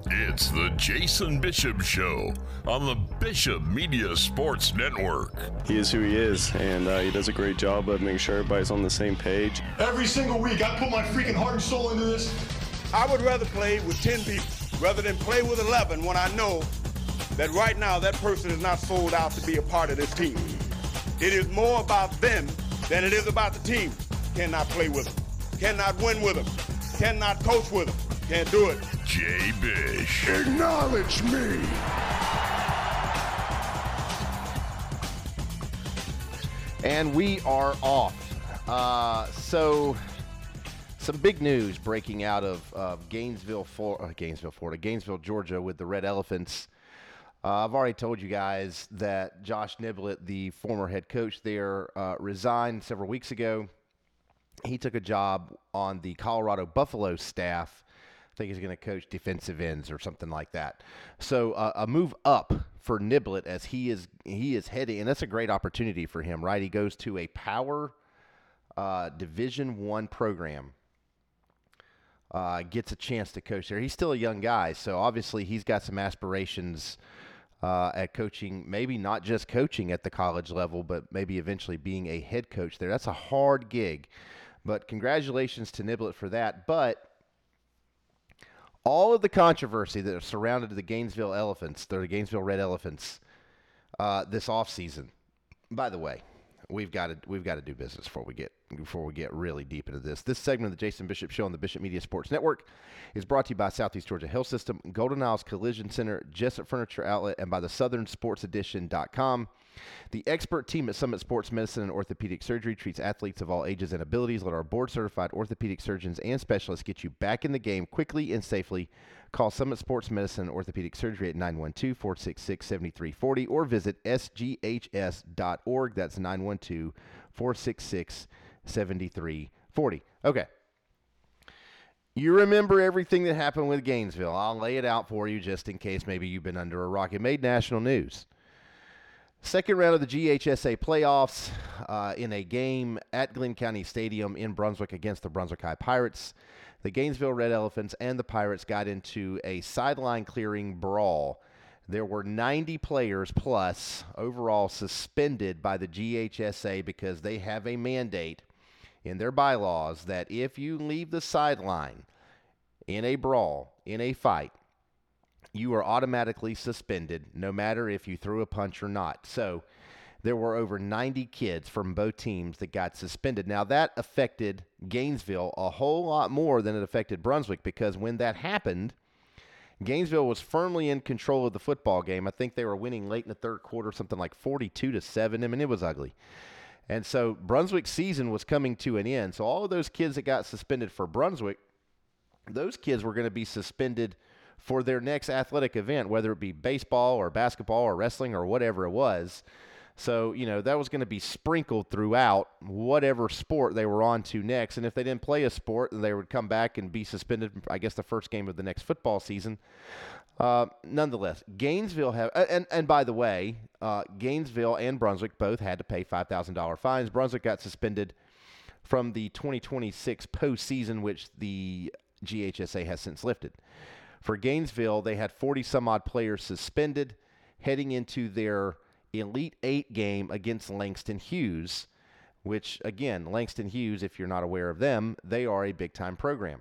It's the Jason Bishop Show on the Bishop Media Sports Network. He is who he is, and he does a great job of making sure everybody's on the same page. Every single week, I put my freaking heart and soul into this. I would rather play with 10 people rather than play with 11 when I know that right now that person is not sold out to be a part of this team. It is more about them than it is about the team. Cannot play with them. Cannot win with them. Cannot coach with them. Can't do it. Jay Bish. Acknowledge me. And we are off. So some big news breaking out of Gainesville, Gainesville, Georgia, with the Red Elephants. I've already told you guys that Josh Niblett, the former head coach there, resigned several weeks ago. He took a job on the Colorado Buffalo staff. I think he's going to coach defensive ends or something like that. So a move up for Niblett as he is heading, and that's a great opportunity for him, right? He goes to a power Division I program, gets a chance to coach there. He's still a young guy, so obviously he's got some aspirations at coaching, maybe not just coaching at the college level, but maybe eventually being a head coach there. That's a hard gig, but congratulations to Niblett for that. But all of the controversy that surrounded the Gainesville Elephants, the Gainesville Red Elephants, this offseason. By the way, we've got to do business before we get really deep into this. This segment of the Jason Bishop Show on the Bishop Media Sports Network is brought to you by Southeast Georgia Health System, Golden Isles Collision Center, Jessup Furniture Outlet, and by the SouthernSportsEdition.com. The expert team at Summit Sports Medicine and Orthopedic Surgery treats athletes of all ages and abilities. Let our board-certified orthopedic surgeons and specialists get you back in the game quickly and safely. Call Summit Sports Medicine and Orthopedic Surgery at 912-466-7340 or visit sghs.org. That's 912-466-7340. Okay. You remember everything that happened with Gainesville. I'll lay it out for you just in case maybe you've been under a rock. It made national news. Second round of the GHSA playoffs in a game at Glenn County Stadium in Brunswick against the Brunswick High Pirates. The Gainesville Red Elephants and the Pirates got into a sideline clearing brawl. There were 90 players plus overall suspended by the GHSA because they have a mandate in their bylaws that if you leave the sideline in a brawl, in a fight, you are automatically suspended no matter if you threw a punch or not. So there were over 90 kids from both teams that got suspended. Now that affected Gainesville a whole lot more than it affected Brunswick because when that happened, Gainesville was firmly in control of the football game. I think they were winning late in the third quarter, something like 42-7. I mean, it was ugly. And so Brunswick's season was coming to an end. So all of those kids that got suspended for Brunswick, those kids were going to be suspended for their next athletic event, whether it be baseball or basketball or wrestling or whatever it was. So, that was going to be sprinkled throughout whatever sport they were on to next. And if they didn't play a sport, then they would come back and be suspended, I guess, the first game of the next football season. Nonetheless, Gainesville and by the way, Gainesville and Brunswick both had to pay $5,000 fines. Brunswick got suspended from the 2026 postseason, which the GHSA has since lifted. For Gainesville, they had 40-some-odd players suspended heading into their Elite Eight game against Langston Hughes, which, again, Langston Hughes, if you're not aware of them, they are a big-time program.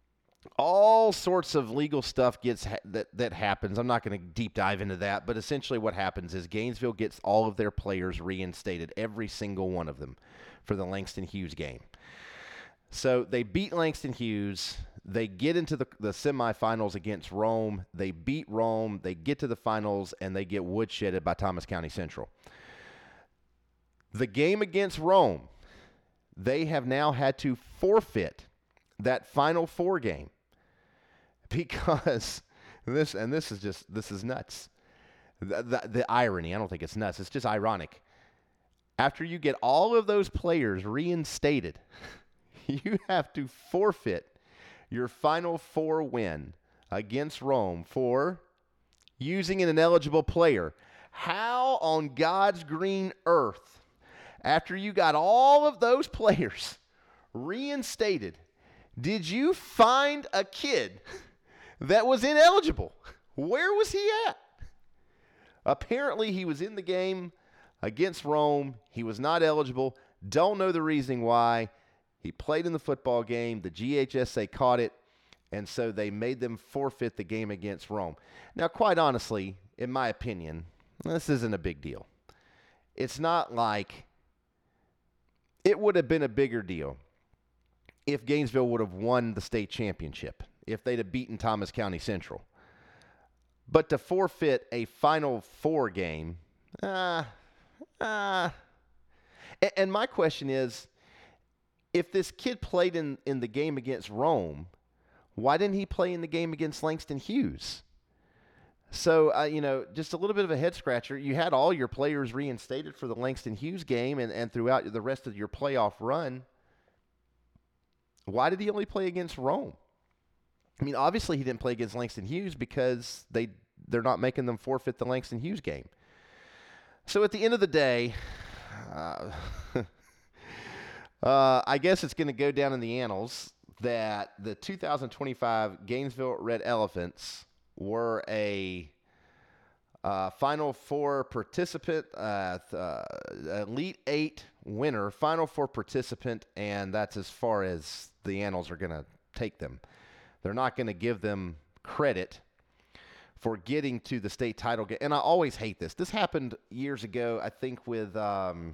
All sorts of legal stuff that happens. I'm not going to deep dive into that, but essentially what happens is Gainesville gets all of their players reinstated, every single one of them, for the Langston Hughes game. So they beat Langston Hughes. They get into the semifinals against Rome. They beat Rome. They get to the finals, and they get woodshedded by Thomas County Central. The game against Rome, they have now had to forfeit that Final Four game because this is nuts. The irony, I don't think it's nuts. It's just ironic. After you get all of those players reinstated, you have to forfeit your Final Four win against Rome for using an ineligible player. How on God's green earth, after you got all of those players reinstated, did you find a kid that was ineligible. Where was he at? Apparently, he was in the game against Rome. He was not eligible. Don't know the reasoning why. He played in the football game. The GHSA caught it, and so they made them forfeit the game against Rome. Now, quite honestly, in my opinion, this isn't a big deal. It's not like it would have been a bigger deal if Gainesville would have won the state championship, if they'd have beaten Thomas County Central. But to forfeit a Final Four game, and my question is, if this kid played in the game against Rome, why didn't he play in the game against Langston Hughes? So, just a little bit of a head-scratcher. You had all your players reinstated for the Langston Hughes game and throughout the rest of your playoff run. Why did he only play against Rome? I mean, obviously he didn't play against Langston Hughes because they're not making them forfeit the Langston Hughes game. So at the end of the day, I guess it's going to go down in the annals that the 2025 Gainesville Red Elephants were a Final Four participant, Elite Eight winner, Final Four participant, and that's as far as the annals are going to take them. They're not going to give them credit for getting to the state title game. And I always hate this. This happened years ago, I think, with Glen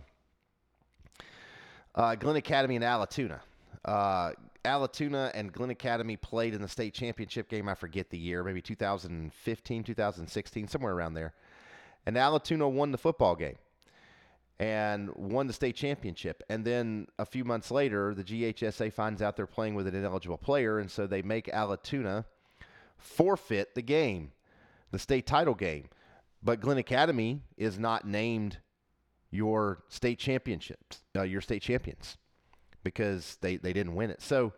Academy and Allatoona. Allatoona and Glen Academy played in the state championship game. I forget the year, maybe 2015, 2016, somewhere around there. And Allatoona won the football game and won the state championship. And then a few months later, the GHSA finds out they're playing with an ineligible player, and so they make Allatoona forfeit the game, the state title game. But Glen Academy is not named your state championships, your state champions, because they didn't win it. So,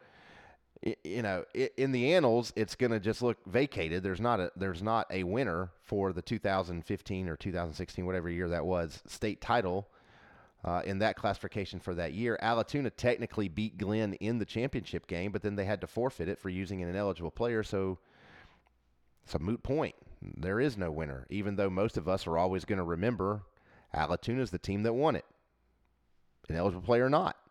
in the annals, it's going to just look vacated. There's not a winner for the 2015 or 2016, whatever year that was, state title in that classification for that year. Allatoona technically beat Glen in the championship game, but then they had to forfeit it for using an ineligible player. So it's a moot point. There is no winner, even though most of us are always going to remember Allatoona is the team that won it, ineligible player or not.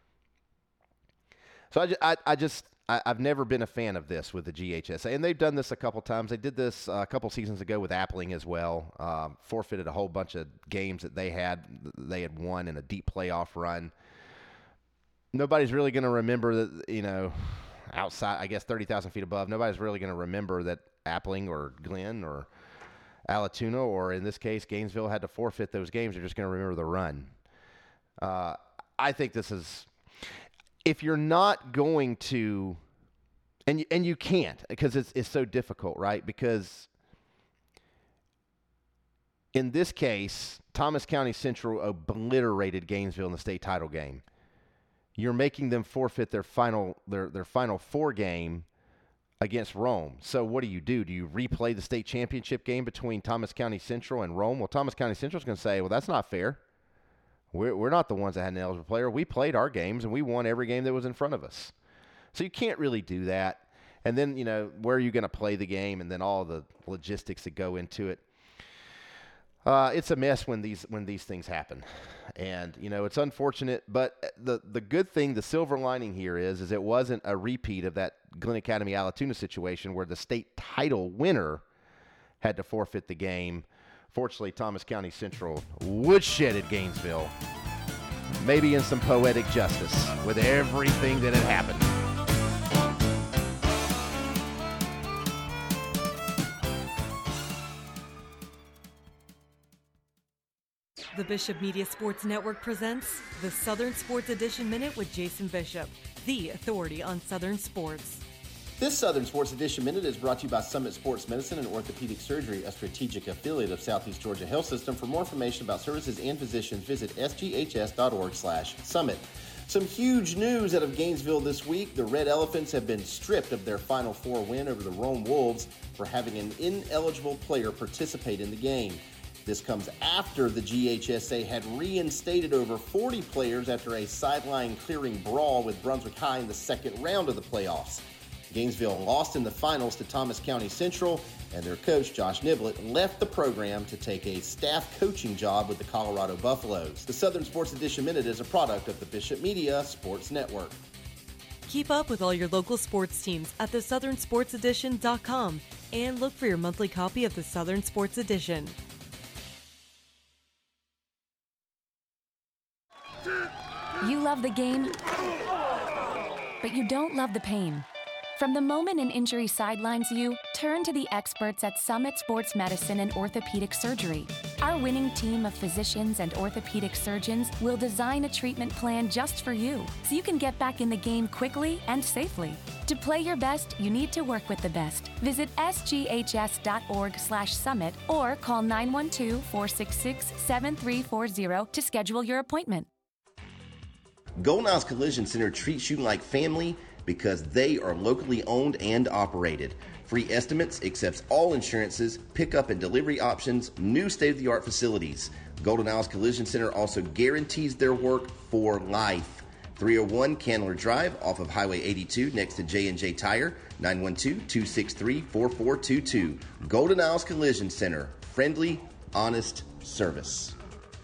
So I've never been a fan of this with the GHSA, and they've done this a couple times. They did this a couple seasons ago with Appling as well. Forfeited a whole bunch of games that they had won in a deep playoff run. Nobody's really going to remember that, outside, I guess 30,000 feet above, nobody's really going to remember that Appling or Glen or Allatoona, or in this case, Gainesville, had to forfeit those games. They're just going to remember the run. I think this is... If you're not going to, and you can't, because it's so difficult, right? Because in this case, Thomas County Central obliterated Gainesville in the state title game. You're making them forfeit their Final Four game against Rome. So what do? Do you replay the state championship game between Thomas County Central and Rome? Well, Thomas County Central is going to say, well, that's not fair. We're not the ones that had an eligible player. We played our games, and we won every game that was in front of us. So you can't really do that. And then, where are you going to play the game, and then all the logistics that go into it. It's a mess when these things happen. And, it's unfortunate. But the good thing, the silver lining here is it wasn't a repeat of that Glen Academy Allatoona situation where the state title winner had to forfeit the game. Fortunately, Thomas County Central woodshedded Gainesville, maybe in some poetic justice, with everything that had happened. The Bishop Media Sports Network presents the Southern Sports Edition Minute with Jason Bishop, the authority on Southern sports. This Southern Sports Edition Minute is brought to you by Summit Sports Medicine and Orthopedic Surgery, a strategic affiliate of Southeast Georgia Health System. For more information about services and physicians, visit sghs.org/summit. Some huge news out of Gainesville this week. The Red Elephants have been stripped of their Final Four win over the Rome Wolves for having an ineligible player participate in the game. This comes after the GHSA had reinstated over 40 players after a sideline clearing brawl with Brunswick High in the second round of the playoffs. Gainesville lost in the finals to Thomas County Central, and their coach, Josh Niblett, left the program to take a staff coaching job with the Colorado Buffaloes. The Southern Sports Edition Minute is a product of the Bishop Media Sports Network. Keep up with all your local sports teams at thesouthernsportsedition.com and look for your monthly copy of the Southern Sports Edition. You love the game, but you don't love the pain. From the moment an injury sidelines you, turn to the experts at Summit Sports Medicine and Orthopedic Surgery. Our winning team of physicians and orthopedic surgeons will design a treatment plan just for you, so you can get back in the game quickly and safely. To play your best, you need to work with the best. Visit sghs.org/summit or call 912-466-7340 to schedule your appointment. Golden Isles Collision Center treats you like family because they are locally owned and operated. Free estimates, accepts all insurances, pickup and delivery options, new state-of-the-art facilities. Golden Isles Collision Center also guarantees their work for life. 301 Candler Drive off of Highway 82 next to J&J Tire, 912-263-4422. Golden Isles Collision Center, friendly, honest service.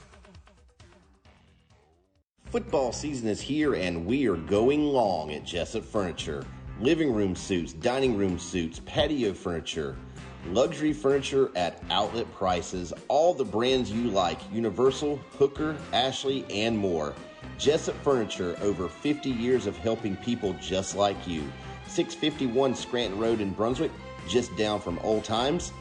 Football season is here and we are going long at Jessup Furniture. Living room suites, dining room suites, patio furniture, luxury furniture at outlet prices, all the brands you like, Universal, Hooker, Ashley, and more. Jessup Furniture, over 50 years of helping people just like you. 651 Scranton Road in Brunswick, just down from Old Times,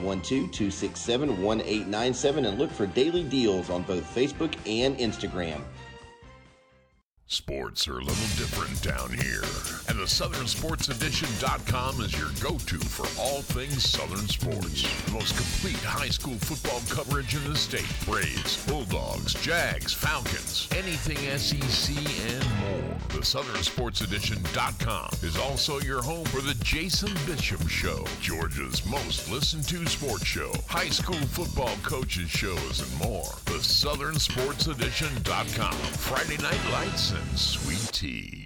912-267-1897, and look for daily deals on both Facebook and Instagram. Sports are a little different down here, and the SouthernSportsEdition.com is your go-to for all things Southern sports. The most complete high school football coverage in the state. Braves, Bulldogs, Jags, Falcons, anything SEC and more. The SouthernSportsEdition.com is also your home for the Jason Bishop Show, Georgia's most listened to sports show, high school football coaches shows, and more. The SouthernSportsEdition.com. Friday Night Lights and sweet tea.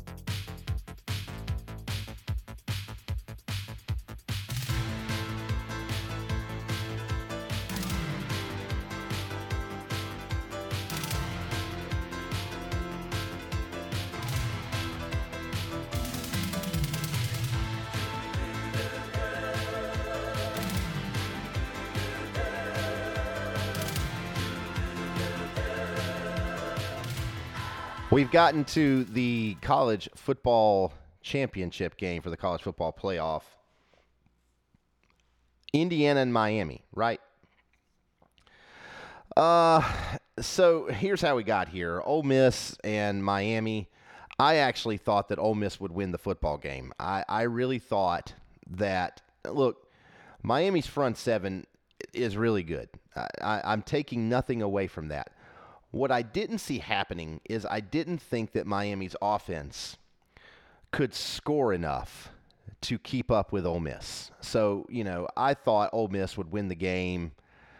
We've gotten to the college football championship game for the college football playoff. Indiana and Miami, right? So here's how we got here. Ole Miss and Miami. I actually thought that Ole Miss would win the football game. I really thought that, look, Miami's front seven is really good. I'm taking nothing away from that. What I didn't see happening is I didn't think that Miami's offense could score enough to keep up with Ole Miss. So, I thought Ole Miss would win the game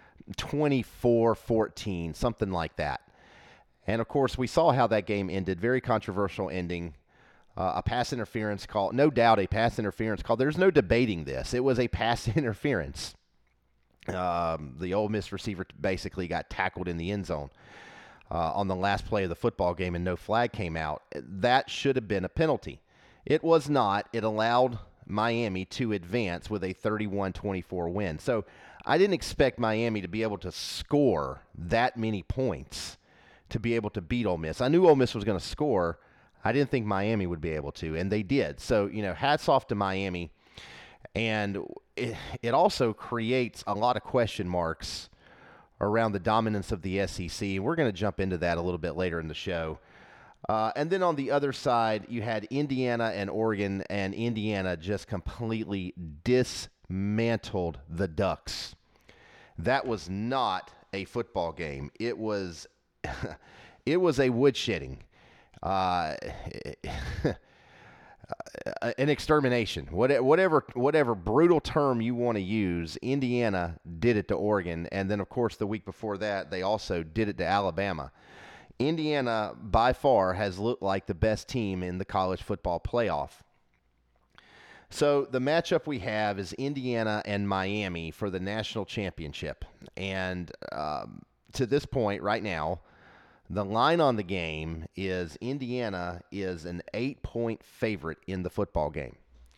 24-14, something like that. And, of course, we saw how that game ended. Very controversial ending. A pass interference call. No doubt a pass interference call. There's no debating this. It was a pass interference. The Ole Miss receiver basically got tackled in the end zone. On the last play of the football game, and no flag came out. That should have been a penalty. It was not. It allowed Miami to advance with a 31-24 win. So I didn't expect Miami to be able to score that many points to be able to beat Ole Miss. I knew Ole Miss was going to score. I didn't think Miami would be able to, and they did. So, hats off to Miami. And it also creates a lot of question marks around the dominance of the SEC. We're going to jump into that a little bit later in the show. And then on the other side, you had Indiana and Oregon, and Indiana just completely dismantled the Ducks. That was not a football game. It was it was a woodshedding. An extermination, whatever brutal term you want to use. Indiana did it to Oregon, and then, of course, the week before that, they also did it to Alabama. Indiana, by far, has looked like the best team in the college football playoff. So the matchup we have is Indiana and Miami for the national championship. And to this point right now, the line on the game is Indiana is an 8-point favorite in the football game.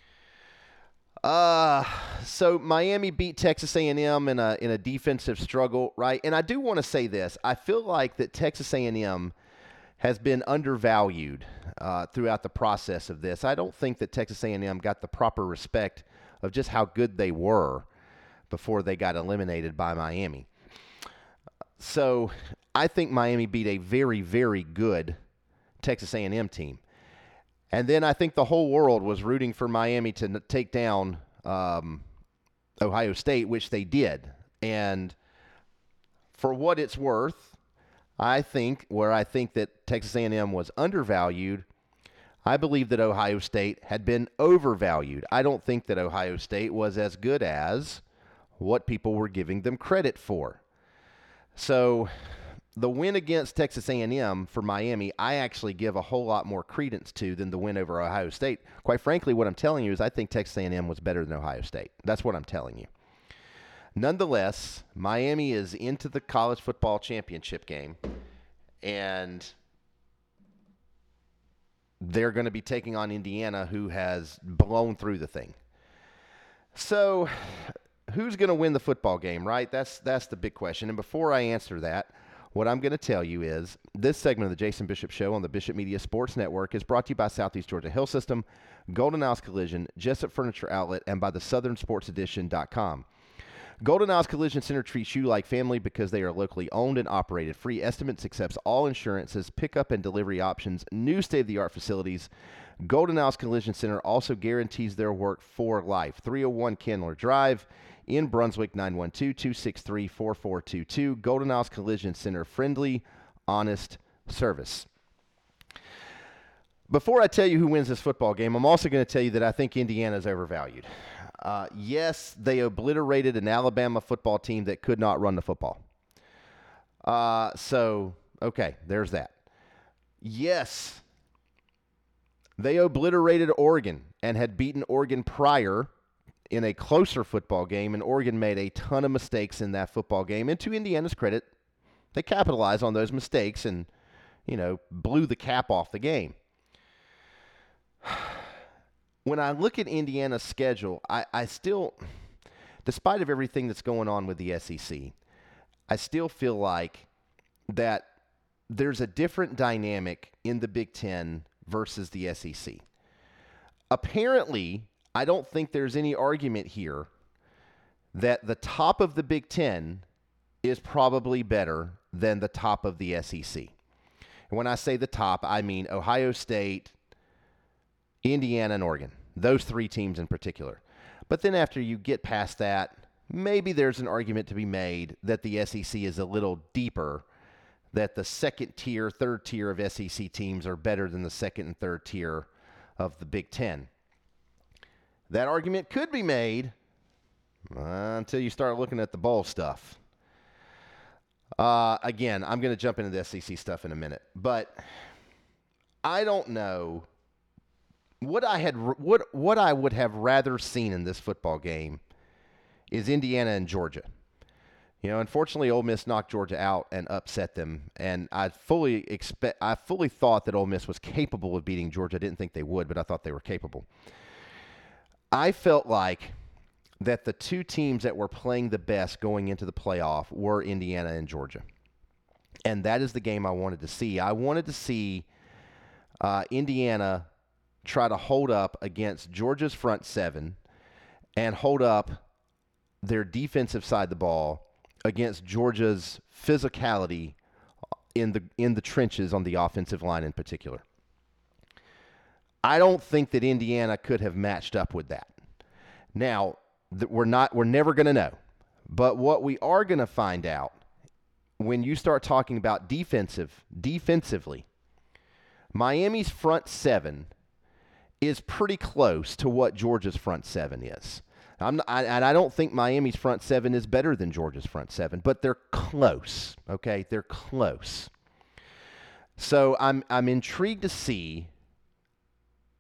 So Miami beat Texas A&M in a defensive struggle, right? And I do want to say this. I feel like that Texas A&M has been undervalued throughout the process of this. I don't think that Texas A&M got the proper respect of just how good they were before they got eliminated by Miami. So I think Miami beat a very, very good Texas A&M team. And then I think the whole world was rooting for Miami to take down Ohio State, which they did. And for what it's worth, I think that Texas A&M was undervalued, I believe that Ohio State had been overvalued. I don't think that Ohio State was as good as what people were giving them credit for. So the win against Texas A&M for Miami, I actually give a whole lot more credence to than the win over Ohio State. Quite frankly, what I'm telling you is I think Texas A&M was better than Ohio State. That's what I'm telling you. Nonetheless, Miami is into the college football championship game, and they're going to be taking on Indiana, who has blown through the thing. So who's going to win the football game, right? That's the big question. And before I answer that, what I'm going to tell you is this segment of the Jason Bishop Show on the Bishop Media Sports Network is brought to you by Southeast Georgia Hill System, Golden House Collision, Jessup Furniture Outlet, and by the SouthernSportsEdition.com. Golden House Collision Center treats you like family because they are locally owned and operated. Free estimates, accepts all insurances, pickup and delivery options, new state-of-the-art facilities. Golden House Collision Center also guarantees their work for life. 301 Candler Drive in Brunswick, 912-263-4422. Golden House Collision Center, friendly, honest service. Before I tell you who wins this football game, I'm also going to tell you that I think Indiana is overvalued. Yes, they obliterated an Alabama football team that could not run the football. Okay, there's that. Yes, they obliterated Oregon and had beaten Oregon prior in a closer football game, and Oregon made a ton of mistakes in that football game. And to Indiana's credit, they capitalized on those mistakes and, blew the cap off the game. When I look at Indiana's schedule, I still, despite of everything that's going on with the SEC, I still feel like that there's a different dynamic in the Big Ten versus the SEC. Apparently, I don't think there's any argument here that the top of the Big Ten is probably better than the top of the SEC. And when I say the top, I mean Ohio State, Indiana, and Oregon. Those three teams in particular. But then after you get past that, maybe there's an argument to be made that the SEC is a little deeper, that the second tier, third tier of SEC teams are better than the second and third tier of the Big Ten. That argument could be made until you start looking at the bowl stuff. Again, I'm going to jump into the SEC stuff in a minute, but I don't know. What I would have rather seen in this football game is Indiana and Georgia. Unfortunately, Ole Miss knocked Georgia out and upset them, and I fully thought that Ole Miss was capable of beating Georgia. I didn't think they would, but I thought they were capable. I felt like that the two teams that were playing the best going into the playoff were Indiana and Georgia, and that is the game I wanted to see. I wanted to see Indiana try to hold up against Georgia's front seven and hold up their defensive side of the ball against Georgia's physicality in the trenches on the offensive line in particular. I don't think that Indiana could have matched up with that. Now, we're never going to know. But what we are going to find out when you start talking about defensively, Miami's front seven is pretty close to what Georgia's front seven is. And I don't think Miami's front seven is better than Georgia's front seven, but they're close, okay? They're close. So I'm intrigued to see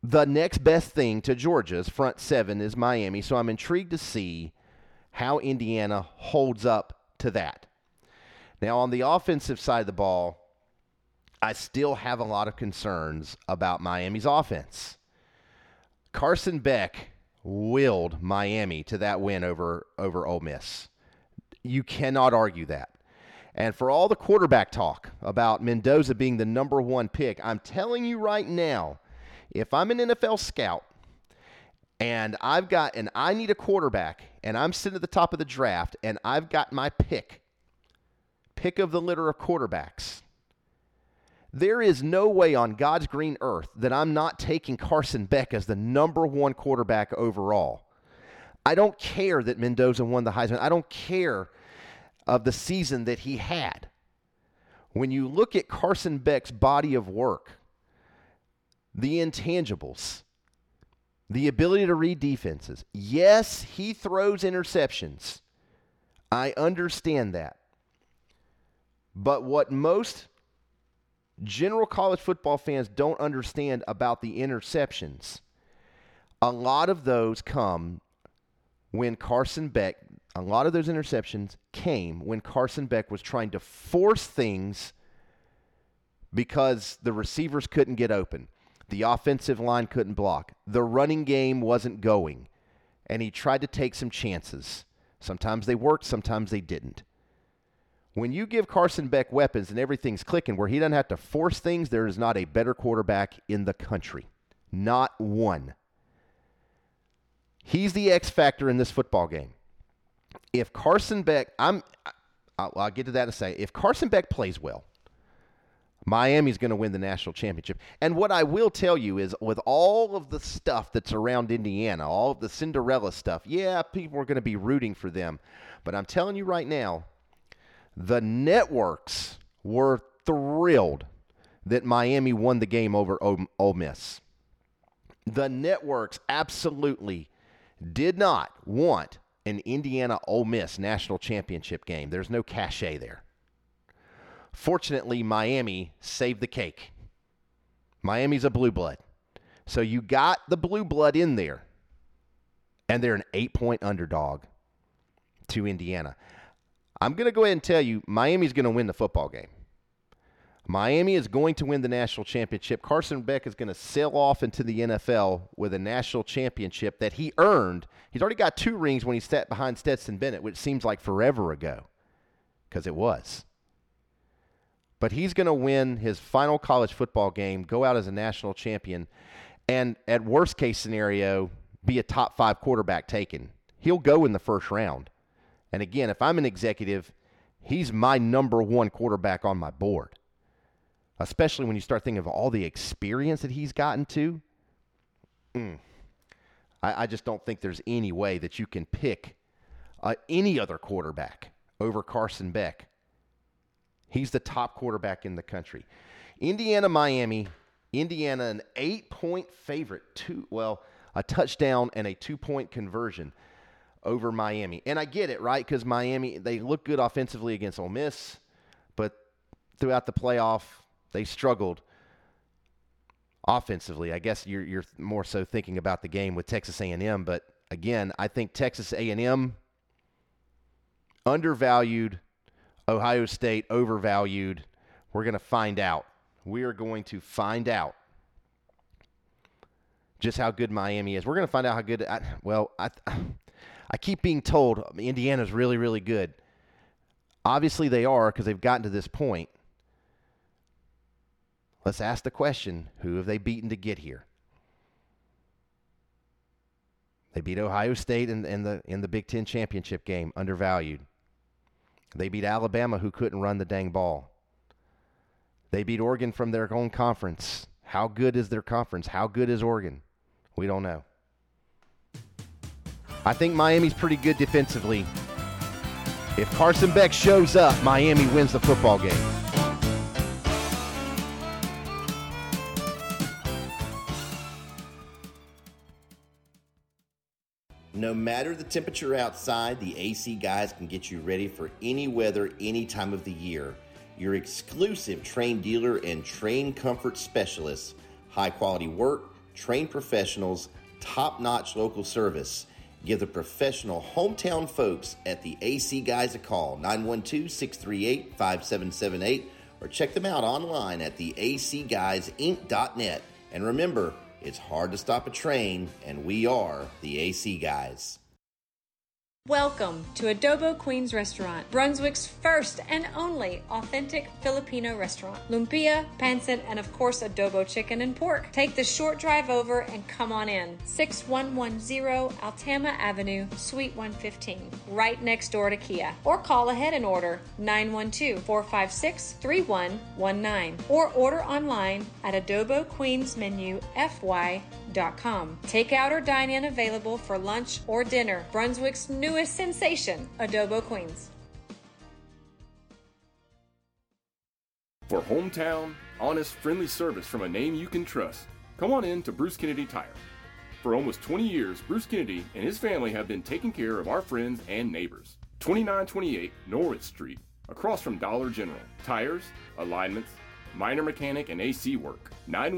The next best thing to Georgia's front seven is Miami, so I'm intrigued to see how Indiana holds up to that. Now, on the offensive side of the ball, I still have a lot of concerns about Miami's offense. Carson Beck willed Miami to that win over Ole Miss. You cannot argue that. And for all the quarterback talk about Mendoza being the number one pick, I'm telling you right now, if I'm an NFL scout and I need a quarterback and I'm sitting at the top of the draft and I've got my pick of the litter of quarterbacks, there is no way on God's green earth that I'm not taking Carson Beck as the number one quarterback overall. I don't care that Mendoza won the Heisman. I don't care of the season that he had. When you look at Carson Beck's body of work, the intangibles, the ability to read defenses. Yes, he throws interceptions. I understand that. But what most general college football fans don't understand about the interceptions, a lot of those come when Carson Beck, a lot of those interceptions came when Carson Beck was trying to force things because the receivers couldn't get open. The offensive line couldn't block. The running game wasn't going. And he tried to take some chances. Sometimes they worked, sometimes they didn't. When you give Carson Beck weapons and everything's clicking where he doesn't have to force things, there is not a better quarterback in the country. Not one. He's the X factor in this football game. If Carson Beck, I'll get to that in a second. If Carson Beck plays well, Miami's going to win the national championship. And what I will tell you is with all of the stuff that's around Indiana, all of the Cinderella stuff, yeah, people are going to be rooting for them. But I'm telling you right now, the networks were thrilled that Miami won the game over Ole Miss. The networks absolutely did not want an Indiana-Ole Miss national championship game. There's no cachet there. Fortunately, Miami saved the cake. Miami's a blue blood. So you got the blue blood in there, and they're an 8-point underdog to Indiana. I'm going to go ahead and tell you, Miami's going to win the football game. Miami is going to win the national championship. Carson Beck is going to sail off into the NFL with a national championship that he earned. He's already got 2 rings when he sat behind Stetson Bennett, which seems like forever ago, because it was. But he's going to win his final college football game, go out as a national champion, and at worst case scenario, be a top 5 quarterback taken. He'll go in the first round. And again, if I'm an executive, he's my number 1 quarterback on my board. Especially when you start thinking of all the experience that he's gotten to. I just don't think there's any way that you can pick any other quarterback over Carson Beck. He's the top quarterback in the country. Indiana, Miami. Indiana, an 8-point favorite. A touchdown and a 2-point conversion over Miami. And I get it, right? Because Miami, they look good offensively against Ole Miss, but throughout the playoff, they struggled offensively. I guess you're more so thinking about the game with Texas A&M, but again, I think Texas A&M undervalued, Ohio State overvalued. We're going to find out. We are going to find out just how good Miami is. We're going to find out how good I keep being told Indiana's really, really good. Obviously they are because they've gotten to this point. Let's ask the question, who have they beaten to get here? They beat Ohio State in the Big Ten championship game, undervalued. They beat Alabama, who couldn't run the dang ball. They beat Oregon from their own conference. How good is their conference? How good is Oregon? We don't know. I think Miami's pretty good defensively. If Carson Beck shows up, Miami wins the football game. No matter the temperature outside, the AC guys can get you ready for any weather, any time of the year. Your exclusive Trane dealer and Trane comfort specialists. High quality work, trained professionals, top-notch local service. Give the professional hometown folks at the AC Guys a call, 912-638-5778, or check them out online at theacguysinc.net. And remember, it's hard to stop a train, and we are the AC Guys. Welcome to Adobo Queens Restaurant, Brunswick's first and only authentic Filipino restaurant. Lumpia, pancit, and of course adobo chicken and pork. Take the short drive over and come on in. 6110 Altama Avenue, Suite 115, right next door to Kia. Or call ahead and order 912-456-3119. Or order online at adoboqueensmenufy.com. Takeout or dine-in available for lunch or dinner. Brunswick's newest sensation, Adobo Queens. For hometown, honest, friendly service from a name you can trust, come on in to Bruce Kennedy Tire. For almost 20 years, Bruce Kennedy and his family have been taking care of our friends and neighbors. 2928 Norwood Street, across from Dollar General. Tires, alignments, minor mechanic and AC work.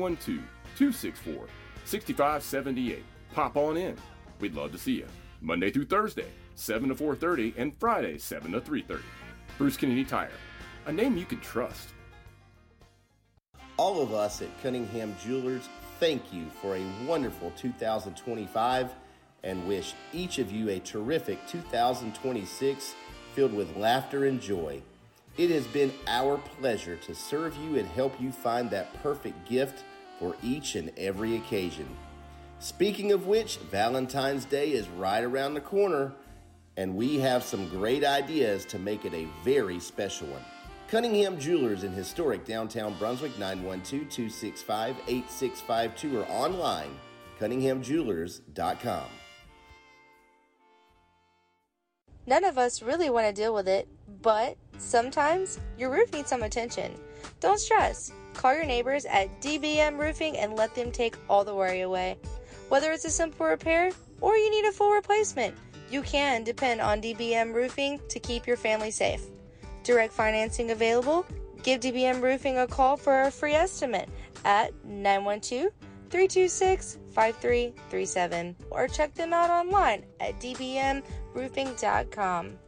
912-264-6578. Pop on in. We'd love to see you. Monday through Thursday, 7 to 4:30, and Friday, 7 to 3:30. Bruce Kennedy Tire, a name you can trust. All of us at Cunningham Jewelers thank you for a wonderful 2025 and wish each of you a terrific 2026 filled with laughter and joy. It has been our pleasure to serve you and help you find that perfect gift for each and every occasion. Speaking of which, Valentine's Day is right around the corner, and we have some great ideas to make it a very special one. Cunningham Jewelers in historic downtown Brunswick, 912-265-8652, or online, cunninghamjewelers.com. None of us really want to deal with it, but sometimes your roof needs some attention. Don't stress. Call your neighbors at DBM Roofing and let them take all the worry away. Whether it's a simple repair or you need a full replacement, you can depend on DBM Roofing to keep your family safe. Direct financing available. Give DBM Roofing a call for a free estimate at 912-326-5337 or check them out online at dbmroofing.com.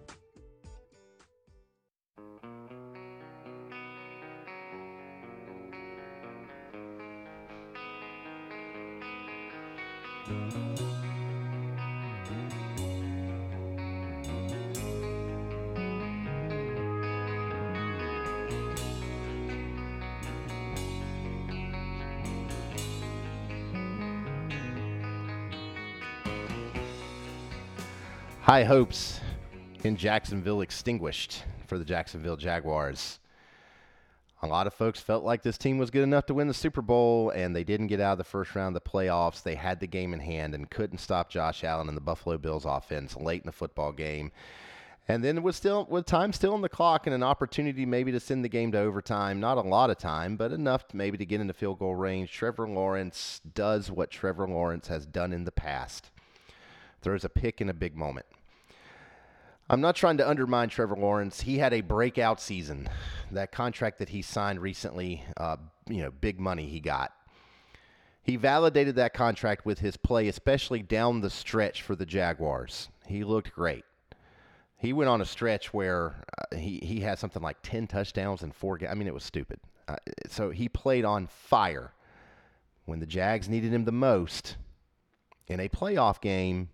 High hopes in Jacksonville extinguished for the Jacksonville Jaguars. A lot of folks felt like this team was good enough to win the Super Bowl, and they didn't get out of the first round of the playoffs. They had the game in hand and couldn't stop Josh Allen and the Buffalo Bills offense late in the football with time still on the clock and an opportunity maybe to send the game to overtime. Not a lot of time, but enough maybe to get into field goal range. Trevor Lawrence does what Trevor Lawrence has done in the past. Throws a pick in a big moment. I'm not trying to undermine Trevor Lawrence. He had a breakout season. That contract that he signed recently, big money he got. He validated that contract with his play, especially down the stretch for the Jaguars. He looked great. He went on a stretch where he had something like 10 touchdowns in 4 games. I mean, it was stupid. So he played on fire when the Jags needed him the most. In a playoff game,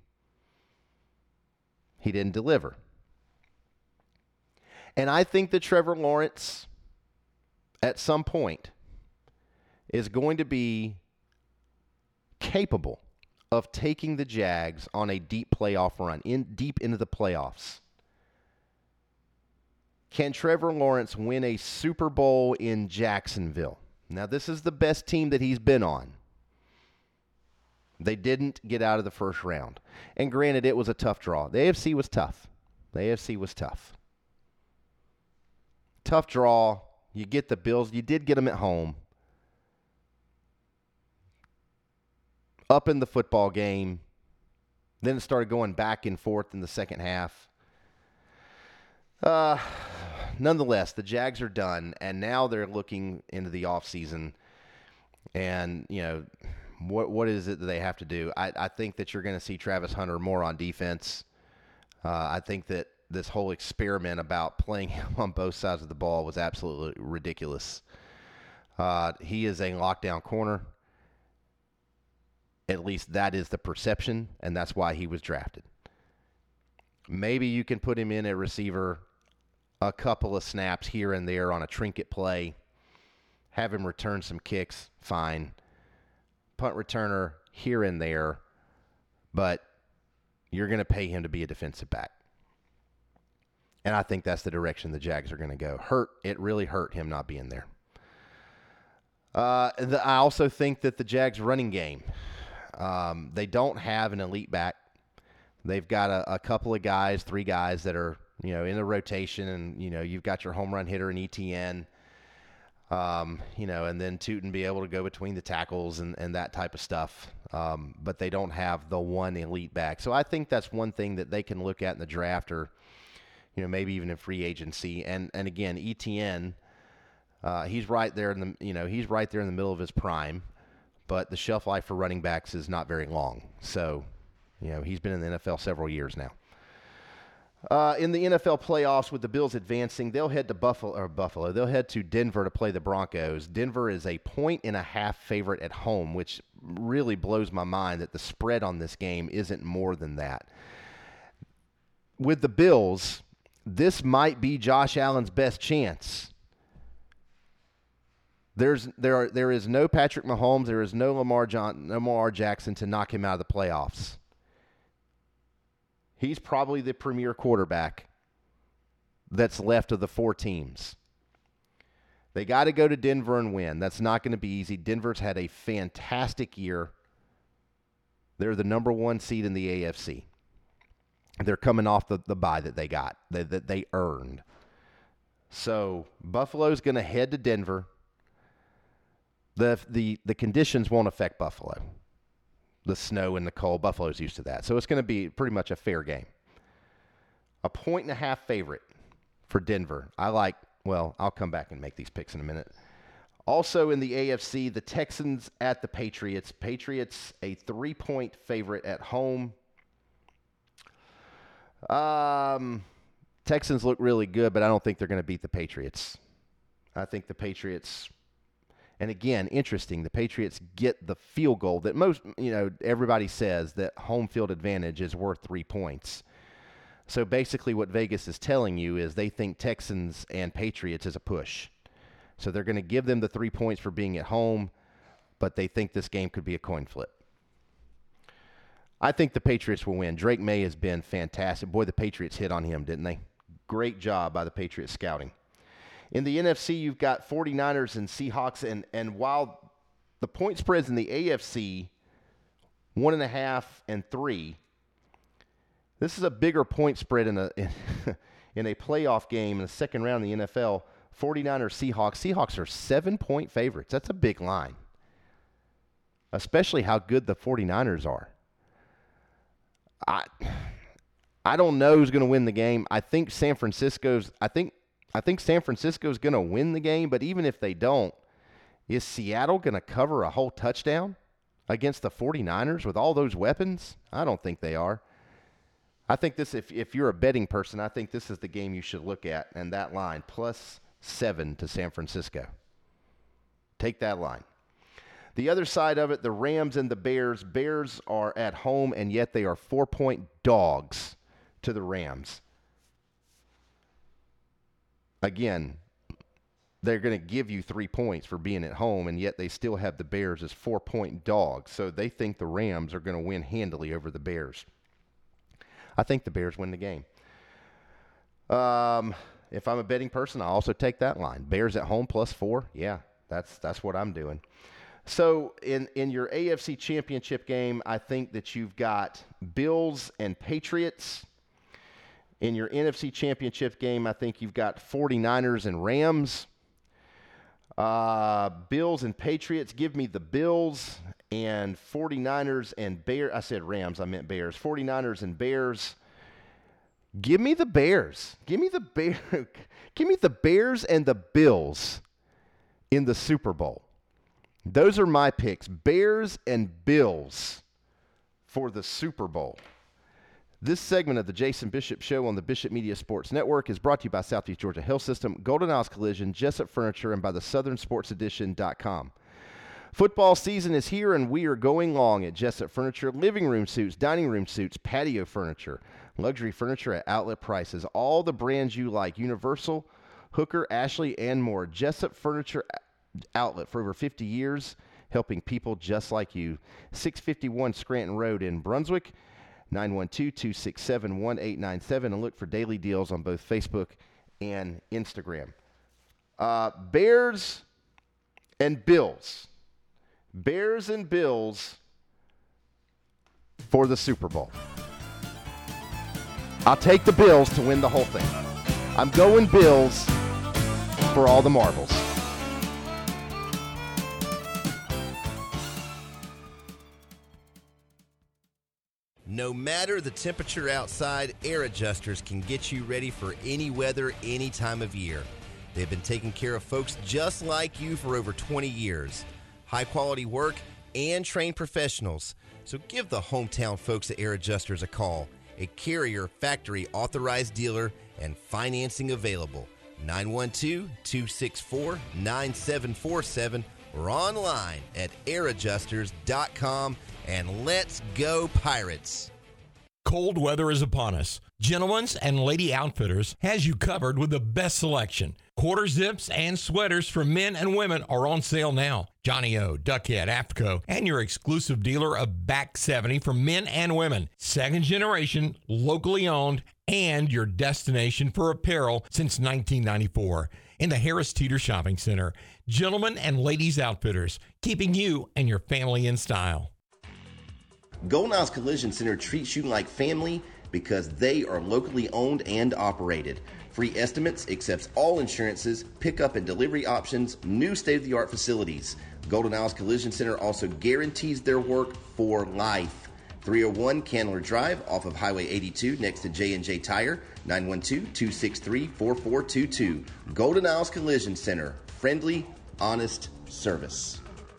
he didn't deliver. And I think that Trevor Lawrence, at some point, is going to be capable of taking the Jags on a deep playoff run, deep into the playoffs. Can Trevor Lawrence win a Super Bowl in Jacksonville? Now, this is the best team that he's been on. They didn't get out of the first round. And granted, it was a tough draw. The AFC was tough. Tough draw. You get the Bills. You did get them at home. Up in the football game. Then it started going back and forth in the second half. Nonetheless, the Jags are done, and now they're looking into the offseason. And, What is it that they have to do? I think that you're going to see Travis Hunter more on defense. I think that this whole experiment about playing him on both sides of the ball was absolutely ridiculous. He is a lockdown corner. At least that is the perception, and that's why he was drafted. Maybe you can put him in at receiver a couple of snaps here and there on a trinket play, have him return some kicks, fine. Punt returner here and there, but you're going to pay him to be a defensive back. And I think that's the direction the Jags are going to go. It really hurt him not being there. I also think that the Jags running game, they don't have an elite back. They've got a couple of guys, 3 guys that are, in the rotation, and, you've got your home run hitter in ETN, and then Tootin be able to go between the tackles and that type of stuff. But they don't have the one elite back. So I think that's one thing that they can look at in the draft, or, maybe even in free agency. And again, ETN, he's right there in the middle of his prime, but the shelf life for running backs is not very long. So, he's been in the NFL several years now. In the NFL playoffs, with the Bills advancing, they'll head to Buffalo. They'll head to Denver to play the Broncos. Denver is a 1.5 favorite at home, which really blows my mind that the spread on this game isn't more than that. With the Bills, this might be Josh Allen's best chance. There is no Patrick Mahomes. There is no Lamar Jackson to knock him out of the playoffs. He's probably the premier quarterback that's left of the 4 teams. They got to go to Denver and win. That's not going to be easy. Denver's had a fantastic year. They're the number 1 seed in the AFC. They're coming off the bye that they got, that they earned. So Buffalo's going to head to Denver. The conditions won't affect Buffalo. The snow and the cold, Buffalo's used to that. So it's going to be pretty much a fair game. A 1.5 favorite for Denver. I'll come back and make these picks in a minute. Also in the AFC, the Texans at the Patriots. Patriots, a 3-point favorite at home. Texans look really good, but I don't think they're going to beat the Patriots. I think the Patriots... And again, interesting, the Patriots get the field goal that everybody says that home field advantage is worth 3 points. So basically what Vegas is telling you is they think Texans and Patriots is a push. So they're going to give them the 3 points for being at home, but they think this game could be a coin flip. I think the Patriots will win. Drake May has been fantastic. Boy, the Patriots hit on him, didn't they? Great job by the Patriots scouting. In the NFC, you've got 49ers and Seahawks, and while the point spreads in the AFC, 1.5 and 3, this is a bigger point spread in a playoff game in the second round in the NFL. 49ers, Seahawks. Seahawks are 7-point favorites. That's a big line, especially how good the 49ers are. I don't know who's going to win the game. I think San Francisco's going to win the game, but even if they don't, is Seattle going to cover a whole touchdown against the 49ers with all those weapons? I don't think they are. I think this, if you're a betting person, I think this is the game you should look at, and that line, +7 to San Francisco. Take that line. The other side of it, the Rams and the Bears. Bears are at home, and yet they are 4-point dogs to the Rams. Again, they're going to give you 3 points for being at home, and yet they still have the Bears as 4-point dogs. So they think the Rams are going to win handily over the Bears. I think the Bears win the game. If I'm a betting person, I'll also take that line. Bears at home +4. Yeah, that's what I'm doing. So in your AFC Championship game, I think that you've got Bills and Patriots. In your NFC Championship game, I think you've got 49ers and Rams. Bills and Patriots, give me the Bills. And 49ers and Bears. I said Rams, I meant Bears. 49ers and Bears. Give me the Bears. Give me the Bears and the Bills in the Super Bowl. Those are my picks. Bears and Bills for the Super Bowl. This segment of the Jason Bishop Show on the Bishop Media Sports Network is brought to you by Southeast Georgia Health System, Golden Isles Collision, Jessup Furniture, and by the SouthernSportsEdition.com. Football season is here, and we are going long at Jessup Furniture. Living room suites, dining room suites, patio furniture, luxury furniture at outlet prices. All the brands you like, Universal, Hooker, Ashley, and more. Jessup Furniture Outlet for over 50 years, helping people just like you. 651 Scranton Road in Brunswick, 912-267-1897, and look for daily deals on both Facebook and Instagram. Bears and Bills. Bears and Bills for the Super Bowl. I'll take the Bills to win the whole thing. I'm going Bills for all the marbles. No matter the temperature outside, air adjusters can get you ready for any weather, any time of year. They've been taking care of folks just like you for over 20 years. High-quality work and trained professionals. So give the hometown folks at Air Adjusters a call. A Carrier factory authorized dealer and financing available. 912-264-9747 or online at airadjusters.com. And let's go Pirates. Cold weather is upon us. Gentlemen's and Lady Outfitters has you covered with the best selection. Quarter zips and sweaters for men and women are on sale now. Johnny O, Duckhead, AFTCO, and your exclusive dealer of Back 70 for men and women. Second generation, locally owned, and your destination for apparel since 1994. In the Harris Teeter Shopping Center. Gentlemen and Ladies Outfitters, keeping you and your family in style. Golden Isles Collision Center treats you like family because they are locally owned and operated. Free estimates, accepts all insurances, pickup and delivery options, new state-of-the-art facilities. Golden Isles Collision Center also guarantees their work for life. 301 Candler Drive off of Highway 82 next to J&J Tire, 912-263-4422. Golden Isles Collision Center, friendly, honest service.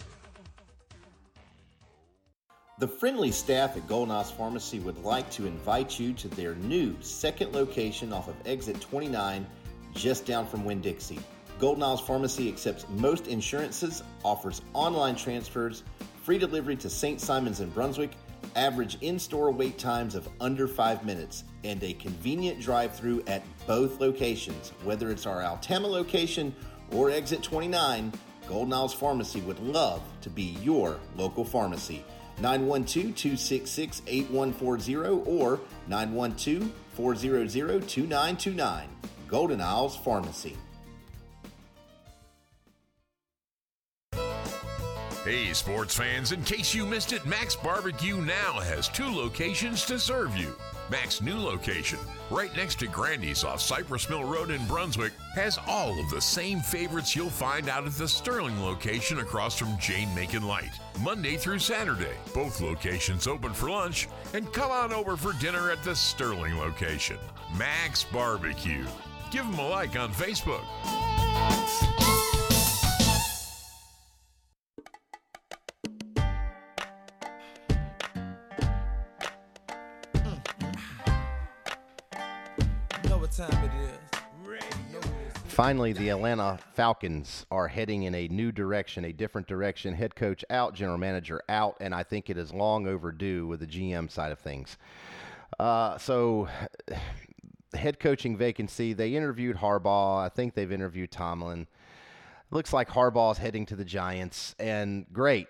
The friendly staff at Golden Isles Pharmacy would like to invite you to their new second location off of Exit 29, just down from Winn-Dixie. Golden Isles Pharmacy accepts most insurances, offers online transfers, free delivery to St. Simons and Brunswick, average in-store wait times of under 5 minutes, and a convenient drive-through at both locations. Whether it's our Altama location or Exit 29, Golden Isles Pharmacy would love to be your local pharmacy. 912-266-8140 or 912-400-2929. Golden Isles Pharmacy. Hey, sports fans, in case you missed it, Max Barbecue now has 2 locations to serve you. Mac's new location, right next to Grandy's off Cypress Mill Road in Brunswick, has all of the same favorites you'll find out at the Sterling location across from Jane Macon Light. Monday through Saturday, both locations open for lunch, and come on over for dinner at the Sterling location. Max Barbecue. Give them a like on Facebook. Time it is. Finally, the Atlanta Falcons are heading in a new direction, a different direction. Head coach out, general manager out, and I think it is long overdue with the GM side of things. So, head coaching vacancy, they interviewed Harbaugh. I think they've interviewed Tomlin. Looks like Harbaugh is heading to the Giants, and great.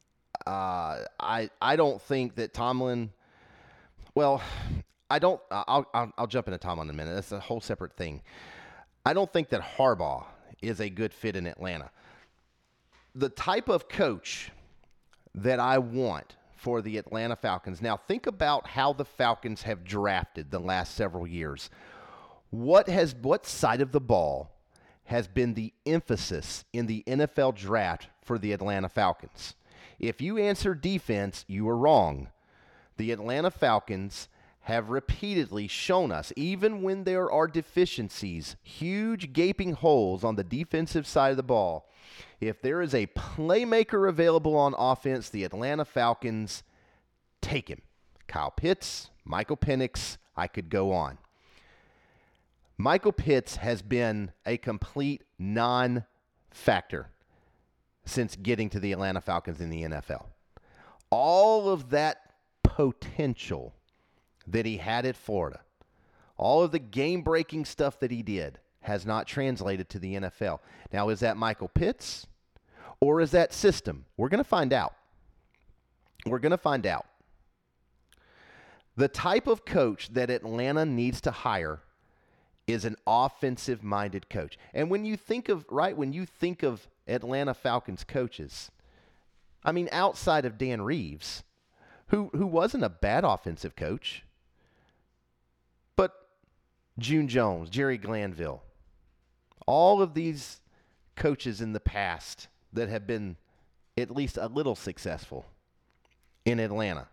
I don't think that Tomlin, well, I'll jump into Tomlin in a minute. That's a whole separate thing. I don't think that Harbaugh is a good fit in Atlanta. The type of coach that I want for the Atlanta Falcons. Now, think about how the Falcons have drafted the last several years. What side of the ball has been the emphasis in the NFL draft for the Atlanta Falcons? If you answer defense, you are wrong. The Atlanta Falcons have repeatedly shown us, even when there are deficiencies, huge gaping holes on the defensive side of the ball, if there is a playmaker available on offense, the Atlanta Falcons take him. Kyle Pitts, Michael Penix, I could go on. Michael Pitts has been a complete non-factor since getting to the Atlanta Falcons in the NFL. All of that potential that he had at Florida, all of the game-breaking stuff that he did, has not translated to the NFL. Now, is that Michael Pitts or is that system? We're going to find out. We're going to find out. The type of coach that Atlanta needs to hire is an offensive-minded coach. And when you think of Atlanta Falcons coaches, I mean, outside of Dan Reeves, who wasn't a bad offensive coach, but June Jones, Jerry Glanville, all of these coaches in the past that have been at least a little successful in Atlanta.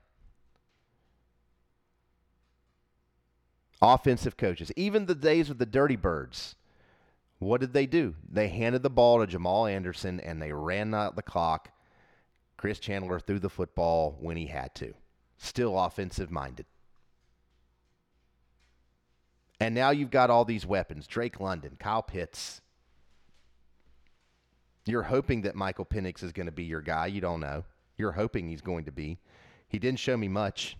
Offensive coaches. Even the days with the Dirty Birds, what did they do? They handed the ball to Jamal Anderson and they ran out the clock. Chris Chandler threw the football when he had to. Still offensive-minded. And now you've got all these weapons. Drake London, Kyle Pitts. You're hoping that Michael Penix is going to be your guy. You don't know. You're hoping he's going to be. He didn't show me much.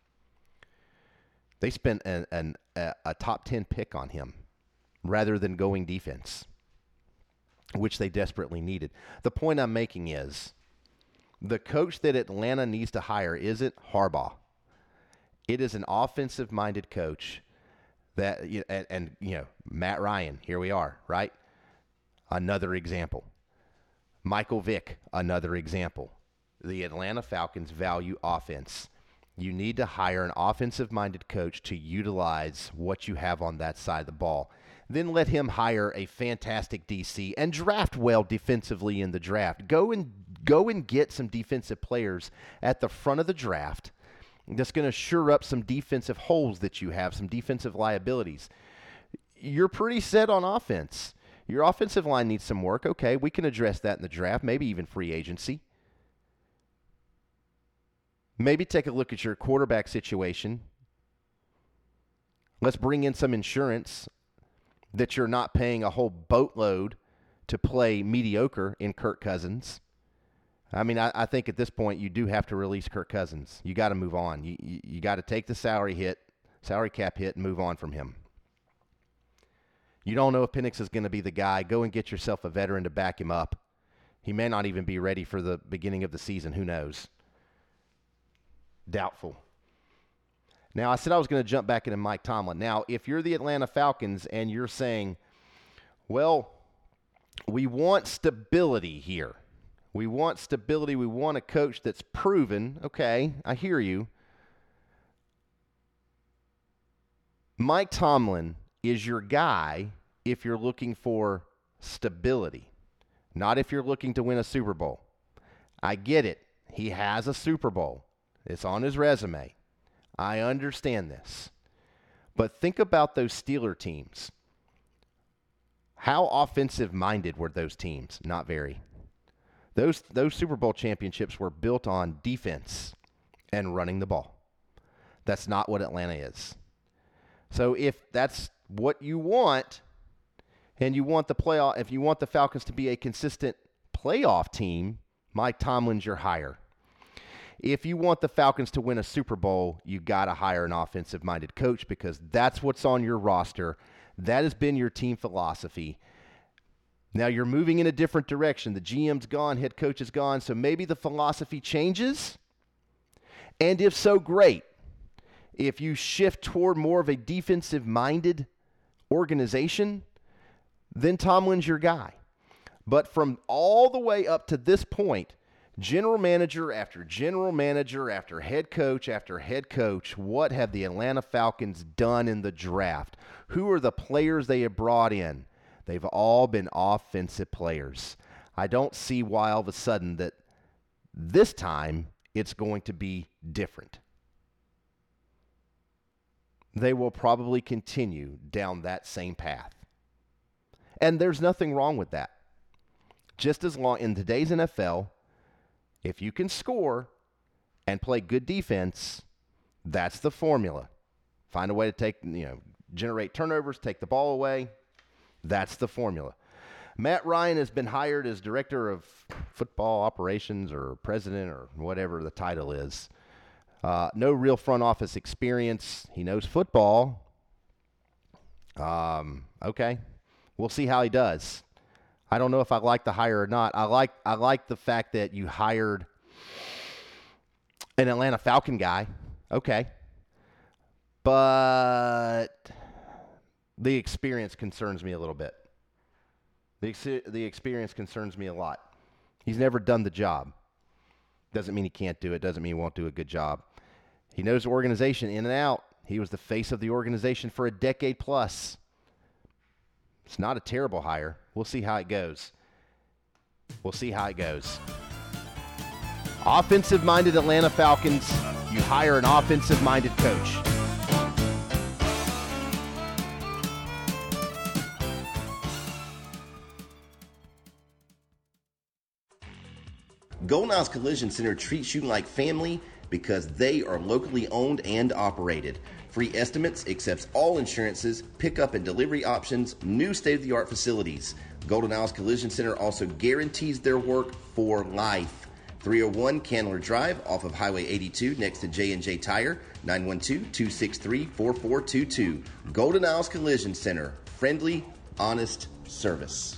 They spent a top 10 pick on him rather than going defense, which they desperately needed. The point I'm making is the coach that Atlanta needs to hire isn't Harbaugh. It is an offensive-minded coach that, and Matt Ryan, here we are, right? Another example. Michael Vick, another example. The Atlanta Falcons value offense. You need to hire an offensive-minded coach to utilize what you have on that side of the ball. Then let him hire a fantastic DC and draft well defensively in the draft. Go and get some defensive players at the front of the draft that's going to shore up some defensive holes that you have, some defensive liabilities. You're pretty set on offense. Your offensive line needs some work. Okay, we can address that in the draft, maybe even free agency. Maybe take a look at your quarterback situation. Let's bring in some insurance that you're not paying a whole boatload to play mediocre in Kirk Cousins. I mean, I think at this point you do have to release Kirk Cousins. You got to move on. You got to take the salary cap hit, and move on from him. You don't know if Penix is going to be the guy. Go and get yourself a veteran to back him up. He may not even be ready for the beginning of the season. Who knows? Doubtful. Now, I said I was going to jump back into Mike Tomlin. Now, if you're the Atlanta Falcons and you're saying, well, we want stability here. We want stability. We want a coach that's proven. Okay, I hear you. Mike Tomlin is your guy if you're looking for stability, not if you're looking to win a Super Bowl. I get it. He has a Super Bowl. It's on his resume. I understand this. But think about those Steeler teams. How offensive-minded were those teams? Not very. Those Super Bowl championships were built on defense and running the ball. That's not what Atlanta is. So if that's what you want, and you want the playoff, if you want the Falcons to be a consistent playoff team, Mike Tomlin's your hire. If you want the Falcons to win a Super Bowl, you got to hire an offensive-minded coach because that's what's on your roster. That has been your team philosophy. Now you're moving in a different direction. The GM's gone, head coach is gone, so maybe the philosophy changes. And if so, great. If you shift toward more of a defensive-minded organization, then Tomlin's your guy. But from all the way up to this point, general manager after general manager after head coach, what have the Atlanta Falcons done in the draft? Who are the players they have brought in? They've all been offensive players. I don't see why all of a sudden that this time it's going to be different. they will probably continue down that same path. And there's nothing wrong with that. Just as long in today's NFL, if you can score and play good defense, that's the formula. Find a way to generate turnovers, take the ball away. That's the formula. Matt Ryan has been hired as director of football operations or president or whatever the title is. No real front office experience. He knows football. Okay. We'll see how he does. I don't know if I like the hire or not. I like the fact that you hired an Atlanta Falcon guy. Okay. But the experience concerns me a little bit. The experience concerns me a lot. He's never done the job. Doesn't mean he can't do it. Doesn't mean he won't do a good job. He knows the organization in and out. He was the face of the organization for a decade plus. It's not a terrible hire. We'll see how it goes. Offensive-minded Atlanta Falcons, you hire an offensive-minded coach. Golden Isles Collision Center treats you like family because they are locally owned and operated. Free estimates, accepts all insurances, pickup and delivery options, new state-of-the-art facilities. Golden Isles Collision Center also guarantees their work for life. 301 Candler Drive off of Highway 82 next to J&J Tire, 912-263-4422. Golden Isles Collision Center, friendly, honest service.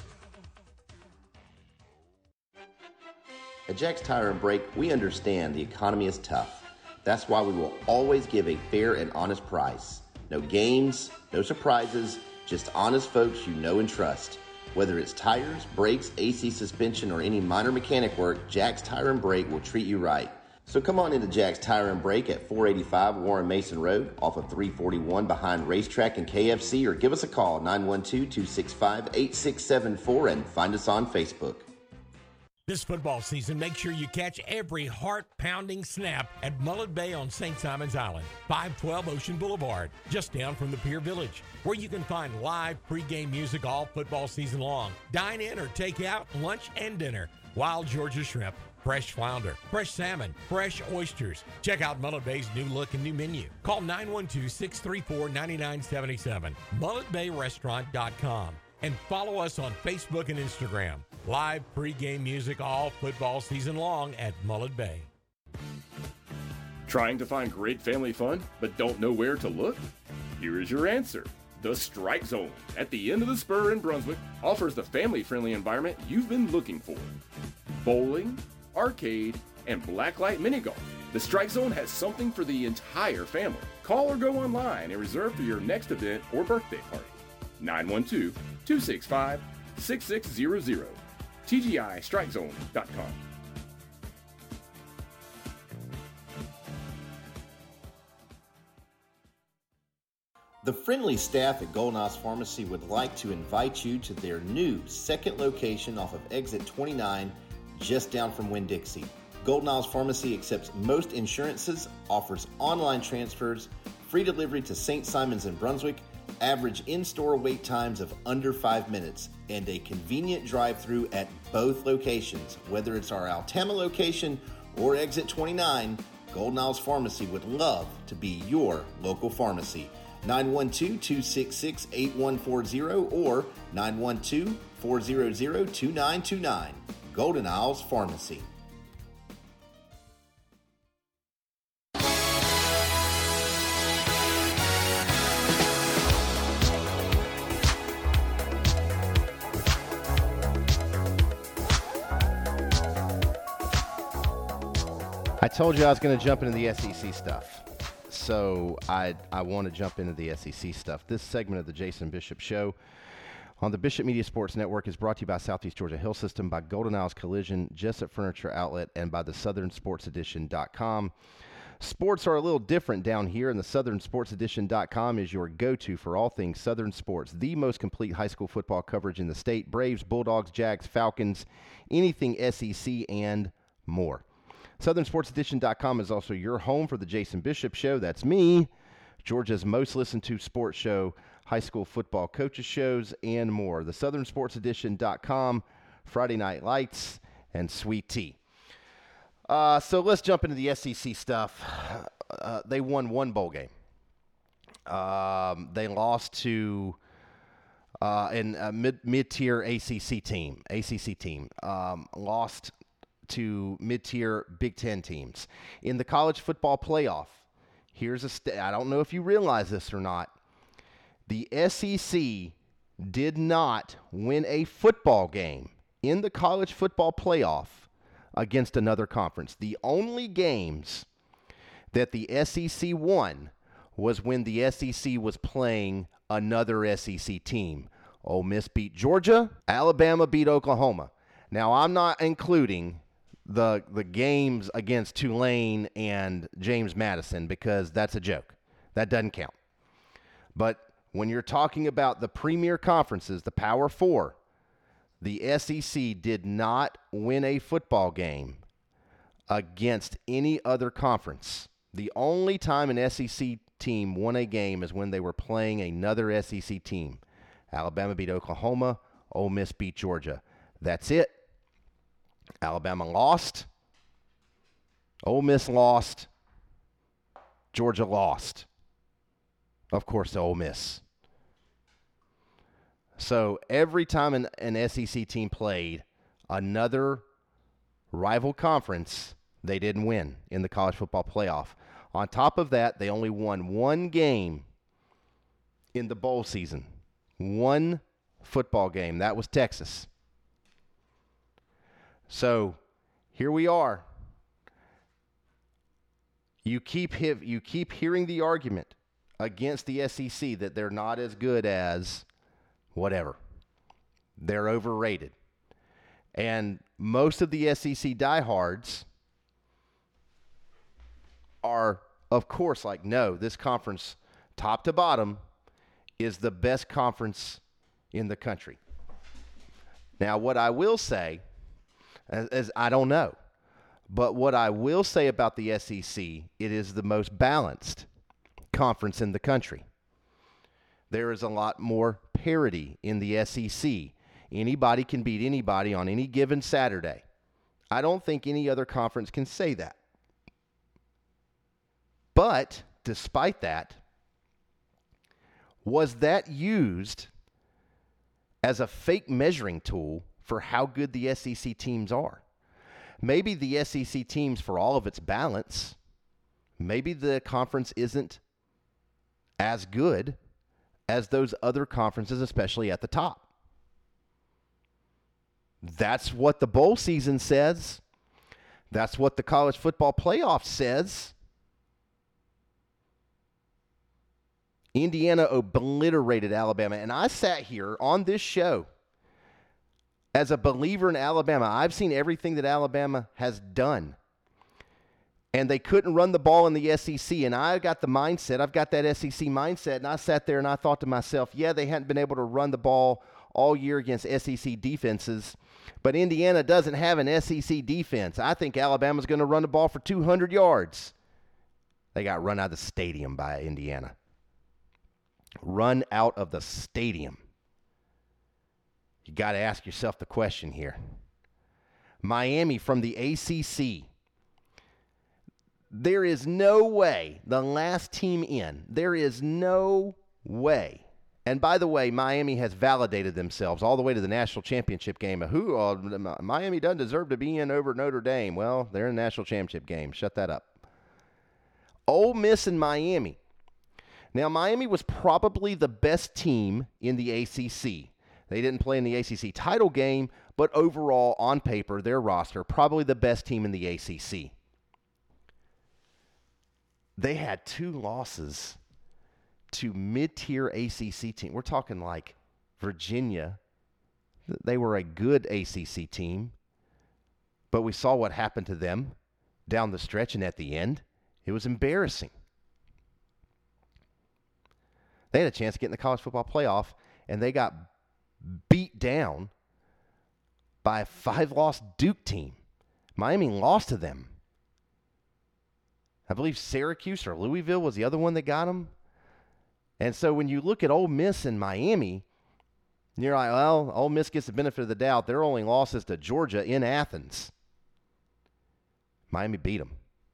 At Jack's Tire and Brake, we understand the economy is tough. That's why we will always give a fair and honest price. No games, no surprises, just honest folks you know and trust. Whether it's tires, brakes, AC suspension, or any minor mechanic work, Jack's Tire and Brake will treat you right. So come on into Jack's Tire and Brake at 485 Warren Mason Road off of 341 behind Racetrack and KFC, or give us a call 912-265-8674 and find us on Facebook. This football season, make sure you catch every heart-pounding snap at Mullet Bay on St. Simon's Island, 512 Ocean Boulevard, just down from the Pier Village, where you can find live pregame music all football season long. Dine in or take out lunch and dinner. Wild Georgia shrimp, fresh flounder, fresh salmon, fresh oysters. Check out Mullet Bay's new look and new menu. Call 912-634-9977, mulletbayrestaurant.com, and follow us on Facebook and Instagram. Live pregame music all football season long at Mullet Bay. Trying to find great family fun, but don't know where to look? Here is your answer. The Strike Zone at the end of the spur in Brunswick offers the family-friendly environment you've been looking for. Bowling, arcade, and blacklight mini golf. The Strike Zone has something for the entire family. Call or go online and reserve for your next event or birthday party. 912-265-6600. TGIStrikeZone.com. The friendly staff at Golden Isles Pharmacy would like to invite you to their new second location off of Exit 29, just down from Winn-Dixie. Golden Isles Pharmacy accepts most insurances, offers online transfers, free delivery to St. Simons and Brunswick, average in-store wait times of under 5 minutes, and a convenient drive-through at both locations. Whether it's our Altama location or Exit 29, Golden Isles Pharmacy would love to be your local pharmacy. 912-266-8140 or 912-400-2929. Golden Isles Pharmacy. I told you I was going to jump into the SEC stuff. So I want to jump into the SEC stuff. This segment of the Jason Bishop Show on the Bishop Media Sports Network is brought to you by Southeast Georgia Hill System, by Golden Isles Collision, Jessup Furniture Outlet, and by the SouthernSportsEdition.com. Sports are a little different down here, and the SouthernSportsEdition.com is your go-to for all things Southern sports. The most complete high school football coverage in the state. Braves, Bulldogs, Jags, Falcons, anything SEC, and more. SouthernSportsEdition.com is also your home for the Jason Bishop Show. That's me, Georgia's most listened to sports show, high school football coaches shows, and more. The SouthernSportsEdition.com, Friday Night Lights, and Sweet Tea. So let's jump into the SEC stuff. They won one bowl game. They lost to a mid-tier ACC team. Lost to mid-tier Big Ten teams. In the college football playoff, here's I don't know if you realize this or not. The SEC did not win a football game in the college football playoff against another conference. The only games that the SEC won was when the SEC was playing another SEC team. Ole Miss beat Georgia. Alabama beat Oklahoma. Now, I'm not including the games against Tulane and James Madison because that's a joke. That doesn't count. But when you're talking about the premier conferences, the Power Four, the SEC did not win a football game against any other conference. The only time an SEC team won a game is when they were playing another SEC team. Alabama beat Oklahoma. Ole Miss beat Georgia. That's it. Alabama lost. Ole Miss lost. Georgia lost. Of course, Ole Miss. So every time an SEC team played another rival conference, they didn't win in the college football playoff. On top of that, they only won one game in the bowl season. One football game. That was Texas. So here we are. You keep hearing the argument against the SEC that they're not as good as whatever. They're overrated. And most of the SEC diehards are, of course, like, no, this conference, top to bottom, is the best conference in the country. Now, what I will say, is I don't know, but what I will say about the SEC, it is the most balanced conference in the country. There is a lot more parity in the SEC. Anybody can beat anybody on any given Saturday. I don't think any other conference can say that. But despite that, was that used as a fake measuring tool for how good the SEC teams are? Maybe the SEC teams, for all of its balance, maybe the conference isn't as good as those other conferences, especially at the top. That's what the bowl season says. That's what the college football playoff says. Indiana obliterated Alabama. And I sat here on this show as a believer in Alabama. I've seen everything that Alabama has done. And they couldn't run the ball in the SEC. And I got the mindset. I've got that SEC mindset. And I sat there and I thought to myself, yeah, they hadn't been able to run the ball all year against SEC defenses. But Indiana doesn't have an SEC defense. I think Alabama's going to run the ball for 200 yards. They got run out of the stadium by Indiana. Run out of the stadium. You got to ask yourself the question here. Miami from the ACC. There is no way, the last team in, there is no way. And by the way, Miami has validated themselves all the way to the national championship game. Miami doesn't deserve to be in over Notre Dame. Well, they're in the national championship game. Shut that up. Ole Miss and Miami. Now, Miami was probably the best team in the ACC. They didn't play in the ACC title game, but overall, on paper, their roster, probably the best team in the ACC. They had 2 losses to mid-tier ACC team. We're talking like Virginia. They were a good ACC team, but we saw what happened to them down the stretch and at the end. It was embarrassing. They had a chance to get in the college football playoff, and they got beat down by a 5-loss Duke team. Miami lost to them. I believe Syracuse or Louisville was the other one that got them. And so when you look at Ole Miss and Miami, you're like, well, Ole Miss gets the benefit of the doubt. Their only loss is to Georgia in Athens. Miami beat them.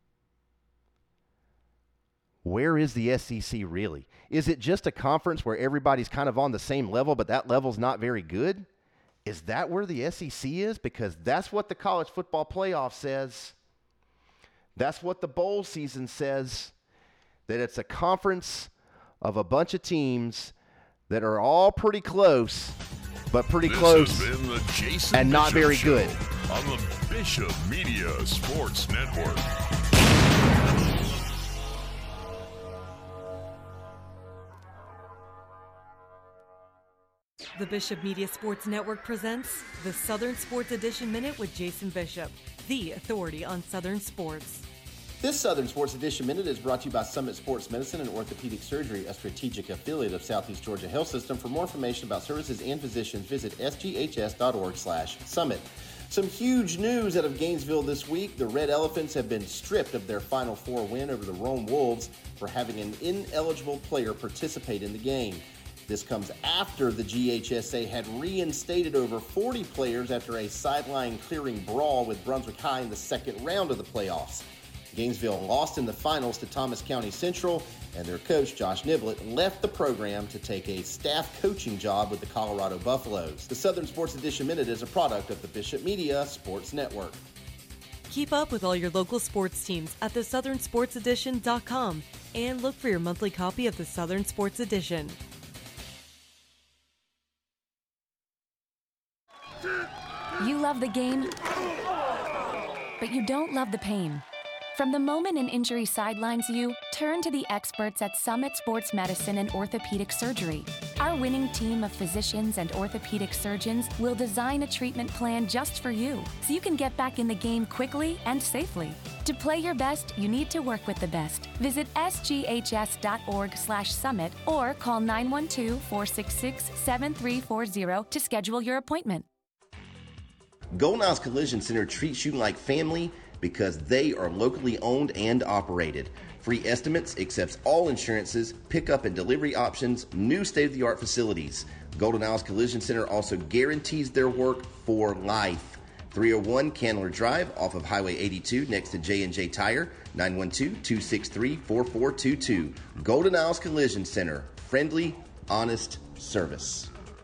Where is the SEC really? Is it just a conference where everybody's kind of on the same level, but that level's not very good? Is that where the SEC is? Because that's what the college football playoff says. That's what the bowl season says, that it's a conference of a bunch of teams that are all pretty close, but pretty close and not very good. On the Bishop Media Sports Network. The Bishop Media Sports Network presents the Southern Sports Edition Minute with Jason Bishop, the authority on Southern sports. This Southern Sports Edition Minute is brought to you by Summit Sports Medicine and Orthopedic Surgery, a strategic affiliate of Southeast Georgia Health System. For more information about services and physicians, visit sghs.org/summit. Some huge news out of Gainesville this week. The Red Elephants have been stripped of their Final Four win over the Rome Wolves for having an ineligible player participate in the game. This comes after the GHSA had reinstated over 40 players after a sideline clearing brawl with Brunswick High in the second round of the playoffs. Gainesville lost in the finals to Thomas County Central, and their coach, Josh Niblett, left the program to take a staff coaching job with the Colorado Buffaloes. The Southern Sports Edition Minute is a product of the Bishop Media Sports Network. Keep up with all your local sports teams at thesouthernsportsedition.com and look for your monthly copy of the Southern Sports Edition. You love the game, but you don't love the pain. From the moment an injury sidelines you, turn to the experts at Summit Sports Medicine and Orthopedic Surgery. Our winning team of physicians and orthopedic surgeons will design a treatment plan just for you, so you can get back in the game quickly and safely. To play your best, you need to work with the best. Visit sghs.org/summit or call 912-466-7340 to schedule your appointment. Golden Isles Collision Center treats you like family because they are locally owned and operated. Free estimates, accepts all insurances, pickup and delivery options, new state-of-the-art facilities. Golden Isles Collision Center also guarantees their work for life. 301 Candler Drive off of Highway 82 next to J&J Tire, 912-263-4422. Golden Isles Collision Center, friendly, honest service.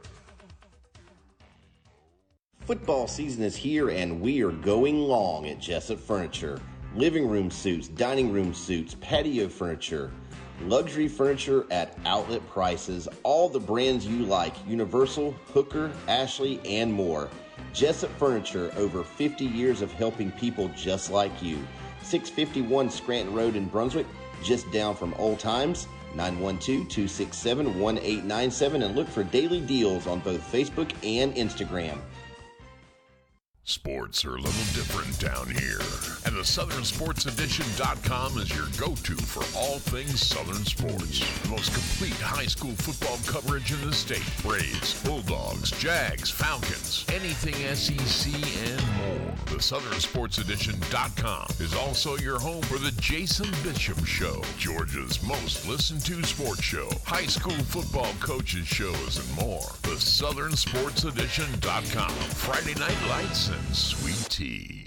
Football season is here and we are going long at Jessup Furniture. Living room suites, dining room suites, patio furniture, luxury furniture at outlet prices, all the brands you like, Universal, Hooker, Ashley, and more. Jessup Furniture, over 50 years of helping people just like you. 651 Scranton Road in Brunswick, just down from Old Times. 912-267-1897 and look for daily deals on both Facebook and Instagram. Sports are a little different down here, and the SouthernSportsEdition.com is your go-to for all things Southern sports. The most complete high school football coverage in the state. Braves, Bulldogs, Jags, Falcons, anything SEC and more. The SouthernSportsEdition.com is also your home for the Jason Bishop Show, Georgia's most listened to sports show, high school football coaches shows, and more. The SouthernSportsEdition.com. Friday Night Lights and Sweet Tea.